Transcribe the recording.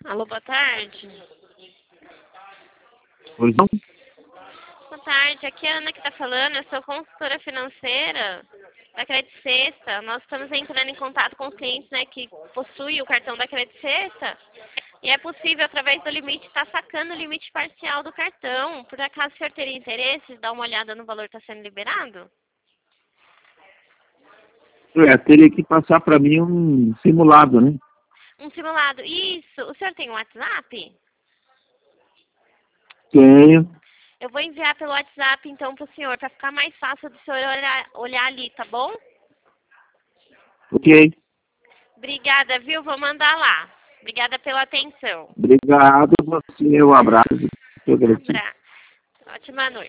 Alô, boa tarde. Pois não? Boa tarde, aqui é a Ana que está falando, eu sou consultora financeira da Credit Sexta. Nós estamos entrando em contato com os clientes, né, que possuem o cartão da Credit Sexta e é possível, através do limite, estar sacando o limite parcial do cartão. Por acaso o senhor teria interesse de dar uma olhada no valor que está sendo liberado? Teria que passar para mim um simulado, né? Um simulado. Isso. O senhor tem um WhatsApp? Tenho. Eu vou enviar pelo WhatsApp, então, para o senhor, para ficar mais fácil do senhor olhar ali, tá bom? Ok. Obrigada, viu? Vou mandar lá. Obrigada pela atenção. Obrigado. Você, um abraço. Muito agradecido. Abraço. Ótima noite.